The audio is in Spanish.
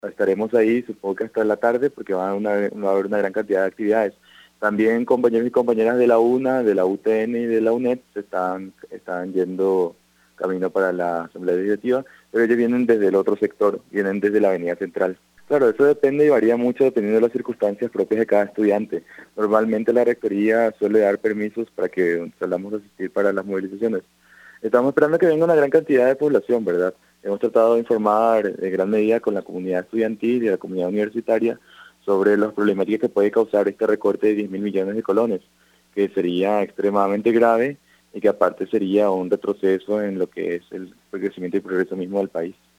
estaremos ahí, supongo que hasta la tarde, porque va a haber una gran cantidad de actividades. También compañeros y compañeras de la UNA, de la UTN y de la UNED están yendo camino para la Asamblea Legislativa, pero ellos vienen desde el otro sector, vienen desde la Avenida Central. Claro, eso depende y varía mucho dependiendo de las circunstancias propias de cada estudiante. Normalmente la Rectoría suele dar permisos para que salgamos a asistir para las movilizaciones. Estamos esperando que venga una gran cantidad de población, ¿verdad? Hemos tratado de informar en gran medida con la comunidad estudiantil y la comunidad universitaria sobre las problemáticas que puede causar este recorte de 10.000 millones de colones, que sería extremadamente grave y que aparte sería un retroceso en lo que es el crecimiento y progreso mismo del país.